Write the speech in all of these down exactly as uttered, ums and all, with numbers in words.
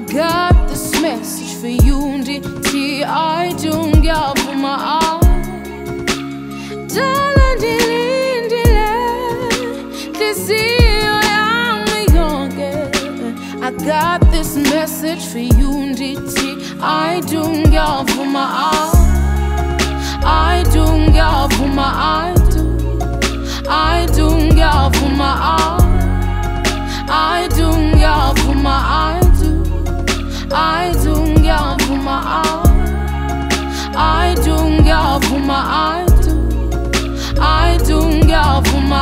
got this message for you, nditi aidunga vuma dalandilindile disiyo yami yonke. I got this message for you, nditi aidunga vuma aidunga vuma aidu aidunga vuma aidunga vuma aidu aidunga vuma aidunga vuma aidu aidunga vuma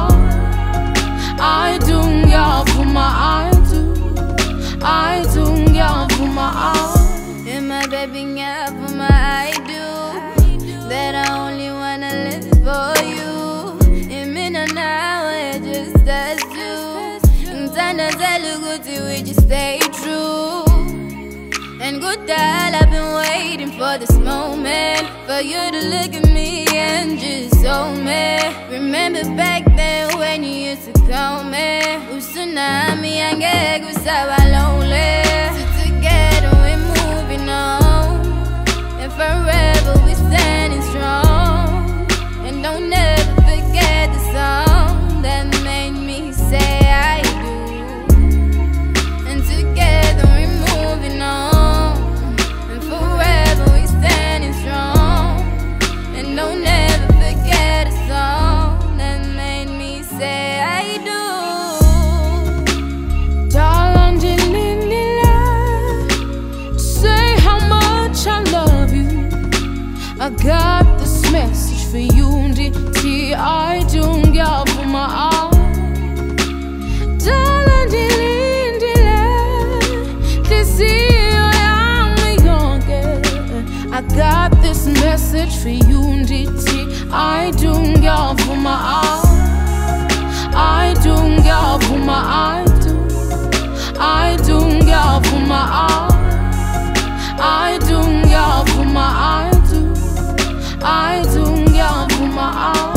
aidunga vuma aidu aidunga vuma. And my baby got for my I do that I only wanna live for you. And me no now it just as you. And time to tell you good to we just stay true. And good that I've been waiting for this moment, for you to look at me and just hold me. Remember back then when you used to call me Usunami and get kusaba lonely. So together we're moving on, and forever we're standing strong. And don't ever forget the song that made me say I do. And together we're moving on, and forever we're standing strong. And don't ever forget the song that made me say I do. Say how much I love you. I got this message for you, nditi aidunga vuma dalandilindile disiyo yami yonke. I got this message for you, nditi aidunga vuma aidunga vuma aidu aidunga vuma aidunga vuma aidu aidunga vuma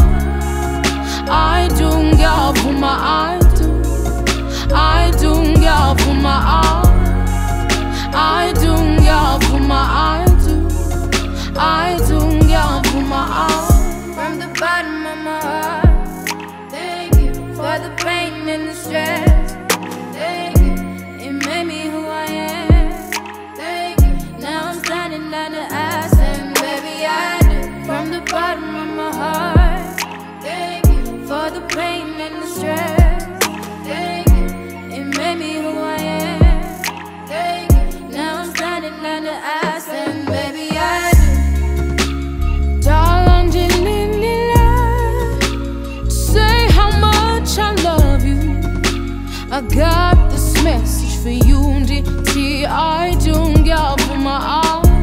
aidunga vuma aidu aidunga vuma aidunga vuma aidu aidunga vuma. From the bottom of my heart, thank you for the pain and the stress. Thank you, it made me who I am. Thank you, now I'm standing on the ice, and baby I do. From the bottom of my heart, thank you for the pain and the stress. Thank you, it made me who I am. Thank you, now I'm standing on the ice, and baby I do. Say how much I love you. I got this message for you, nditi aidunga vuma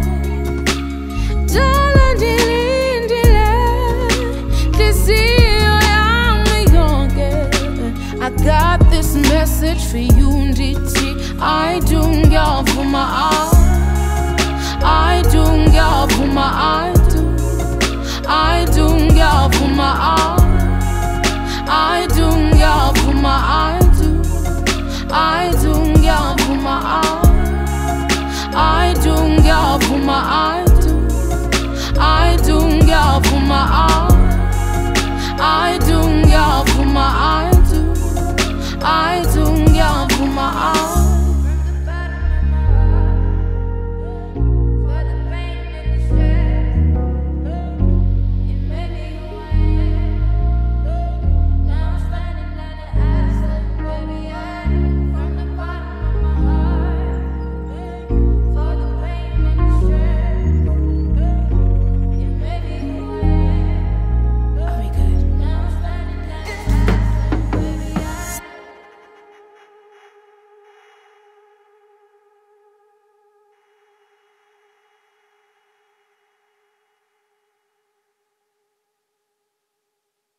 dalandilindile disiyo yami yonke. I got this message for you, nditi aidunga vuma aidunga vuma aidu aidunga vuma